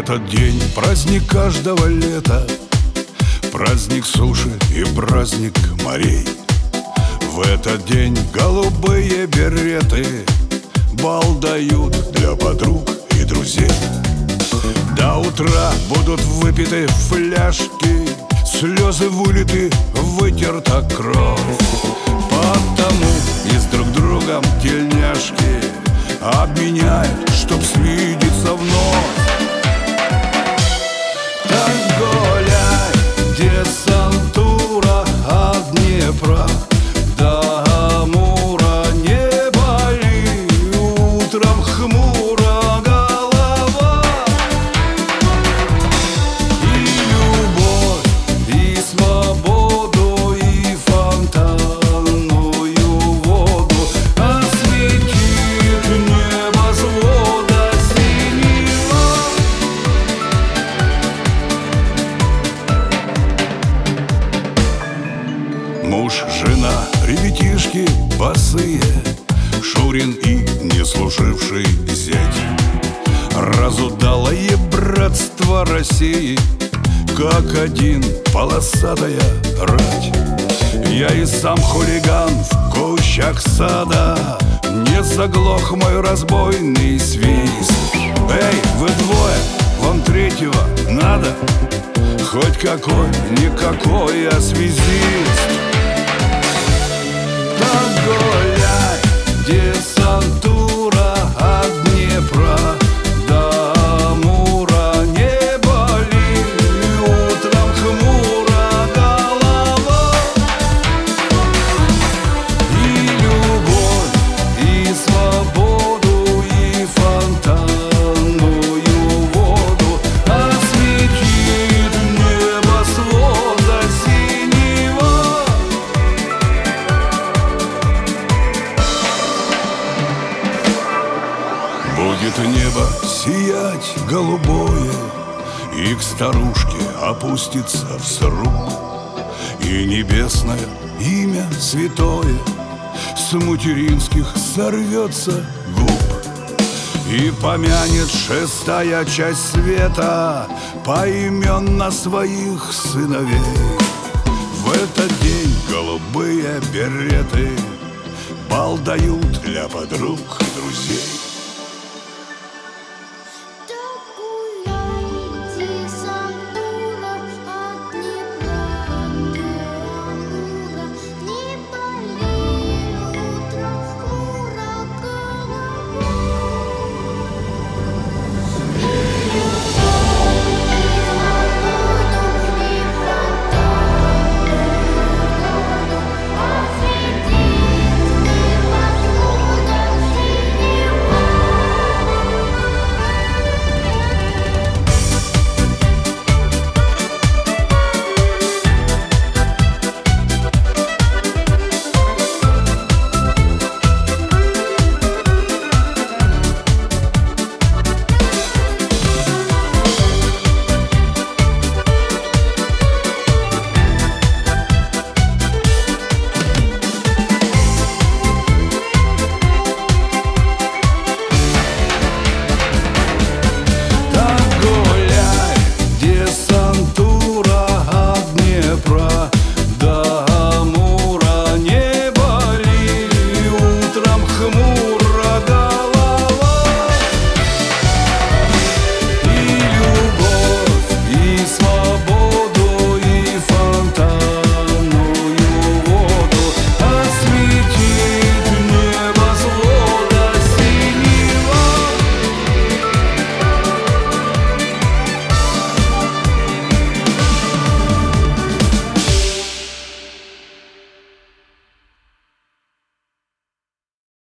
этот день праздник каждого лета, праздник суши и праздник морей. В этот день голубые береты бал дают для подруг и друзей. До утра будут выпиты фляжки, слезы вылиты, вытерта кровь. Потому и с друг другом тельняшки обменяют, чтоб свидеться вновь. Так гуляй, десантура от Днепра до Амура, не боли утром хмуро голова. И любовь, и свободу, и фонтанную воду осветит небосвода синего. Муж, жена, ребятишки босые, Шурин и не служивший зять. Разудалое братство России, как один полосатая рать. Я и сам хулиган в кущах сада, не заглох мой разбойный свист. Эй, вы двое, вам третьего надо? Хоть какой-никакой, а связист. Так гуляй, десантура от Днепра до Амура, не боли утром хмуро голова. И любовь, и свободу, и фонтанную воду осветит небосвода синего. Будет небо сиять голубое, и к старушке опустится в сруб, и небесное имя святое с материнских сорвется губ, и помянет шестая часть света поименно своих сыновей. В этот день голубые береты бал дают для подруг и друзей.